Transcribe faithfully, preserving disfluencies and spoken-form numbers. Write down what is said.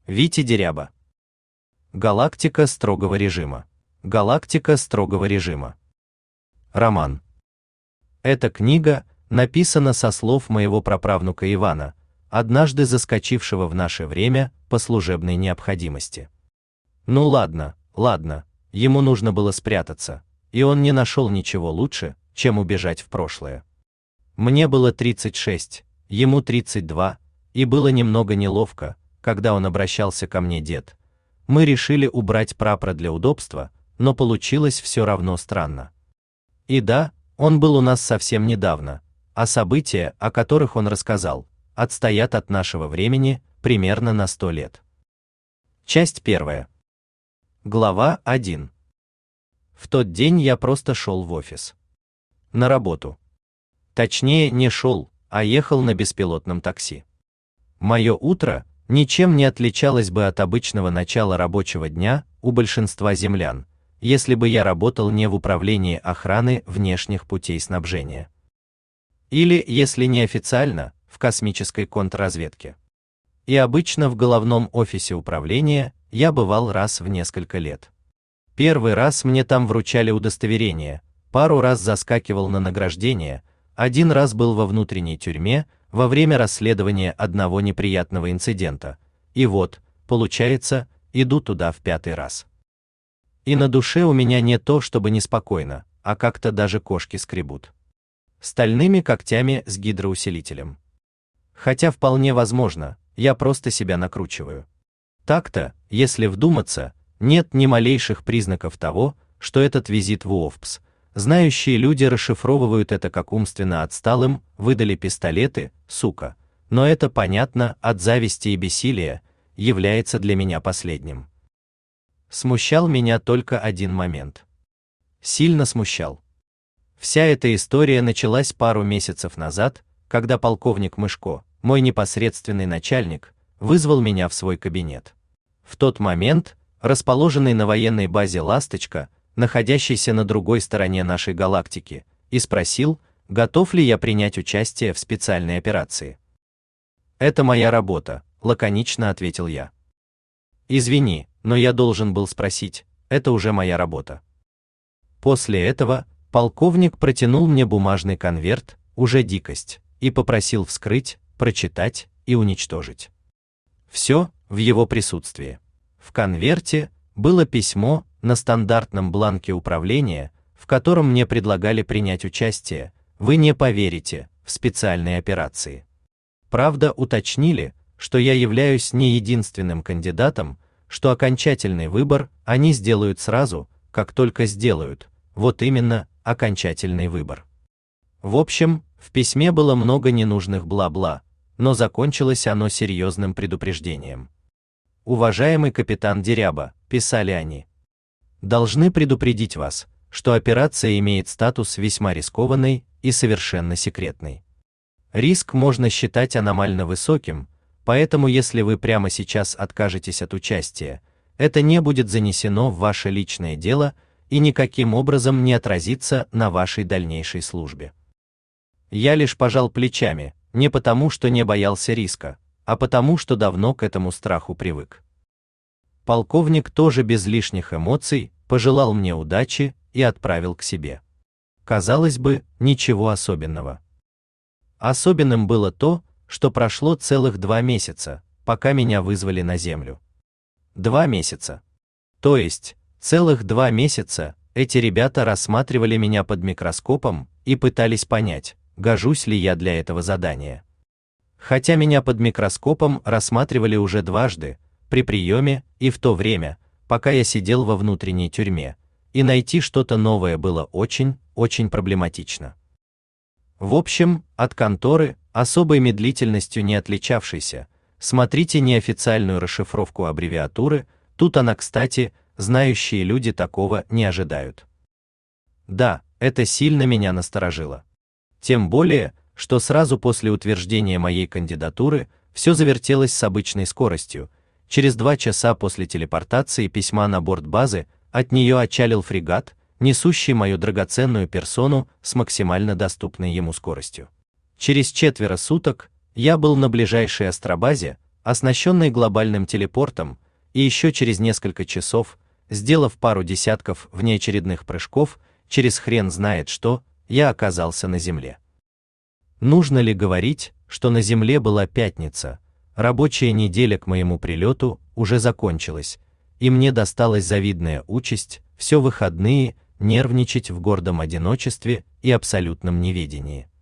Витя Деряба. Галактика строгого режима. Галактика строгого режима. Роман. Эта книга написана со слов моего праправнука Ивана, однажды заскочившего в наше время по служебной необходимости. Ну ладно, ладно, ему нужно было спрятаться, и он не нашел ничего лучше, чем убежать в прошлое. Мне было тридцать шесть, ему тридцать два, и было немного неловко, когда он обращался ко мне дед. Мы решили убрать прапор для удобства, но получилось все равно странно. И да, он был у нас совсем недавно, а события, о которых он рассказал, отстоят от нашего времени примерно на сто лет. Часть первая. Глава один. В тот день я просто шел в офис. На работу. Точнее, не шел, а ехал на беспилотном такси. Мое утро ничем не отличалось бы от обычного начала рабочего дня у большинства землян, если бы я работал не в управлении охраны внешних путей снабжения. Или, если не официально, в космической контрразведке. И обычно в головном офисе управления я бывал раз в несколько лет. Первый раз мне там вручали удостоверение, пару раз заскакивал на награждение, один раз был во внутренней тюрьме во время расследования одного неприятного инцидента, и вот, получается, иду туда в пятый раз. И на душе у меня не то чтобы неспокойно, а как-то даже кошки скребут. Стальными когтями с гидроусилителем. Хотя вполне возможно, я просто себя накручиваю. Так-то, если вдуматься, нет ни малейших признаков того, что этот визит в УОФПС. Знающие люди расшифровывают это как умственно отсталым выдали пистолеты, сука, но это понятно от зависти и бессилия, является для меня последним. Смущал меня только один момент. Сильно смущал. Вся эта история началась пару месяцев назад, когда полковник Мышко, мой непосредственный начальник, вызвал меня в свой кабинет. В тот момент, расположенный на военной базе «Ласточка», находящийся на другой стороне нашей галактики, и спросил, готов ли я принять участие в специальной операции. «Это моя работа», — лаконично ответил я. «Извини, но я должен был спросить, это уже моя работа». После этого полковник протянул мне бумажный конверт, уже дикость, и попросил вскрыть, прочитать и уничтожить. Все в его присутствии. В конверте было письмо на стандартном бланке управления, в котором мне предлагали принять участие, вы не поверите, в специальной операции. Правда, уточнили, что я являюсь не единственным кандидатом, что окончательный выбор они сделают сразу, как только сделают, вот именно, окончательный выбор. В общем, в письме было много ненужных бла-бла, но закончилось оно серьезным предупреждением. «Уважаемый капитан Деряба», — писали они, — «должны предупредить вас, что операция имеет статус весьма рискованной и совершенно секретной. Риск можно считать аномально высоким, поэтому если вы прямо сейчас откажетесь от участия, это не будет занесено в ваше личное дело и никаким образом не отразится на вашей дальнейшей службе». Я лишь пожал плечами, не потому, что не боялся риска, а потому, что давно к этому страху привык. Полковник тоже без лишних эмоций пожелал мне удачи и отправил к себе. Казалось бы, ничего особенного. Особенным было то, что прошло целых два месяца, пока меня вызвали на Землю. Два месяца. То есть, целых два месяца эти ребята рассматривали меня под микроскопом и пытались понять, гожусь ли я для этого задания. Хотя меня под микроскопом рассматривали уже дважды, при приеме и в то время, пока я сидел во внутренней тюрьме, и найти что-то новое было очень, очень проблематично. В общем, от конторы, особой медлительностью не отличавшейся, смотрите неофициальную расшифровку аббревиатуры, тут она, кстати, знающие люди такого не ожидают. Да, это сильно меня насторожило. Тем более, что сразу после утверждения моей кандидатуры все завертелось с обычной скоростью. Через два часа после телепортации письма на борт базы от нее отчалил фрегат, несущий мою драгоценную персону с максимально доступной ему скоростью. Через четверо суток я был на ближайшей астробазе, оснащенный глобальным телепортом, и еще через несколько часов, сделав пару десятков внеочередных прыжков, через хрен знает что, я оказался на Земле. Нужно ли говорить, что на Земле была пятница, рабочая неделя к моему прилету уже закончилась, и мне досталась завидная участь все выходные нервничать в гордом одиночестве и абсолютном неведении.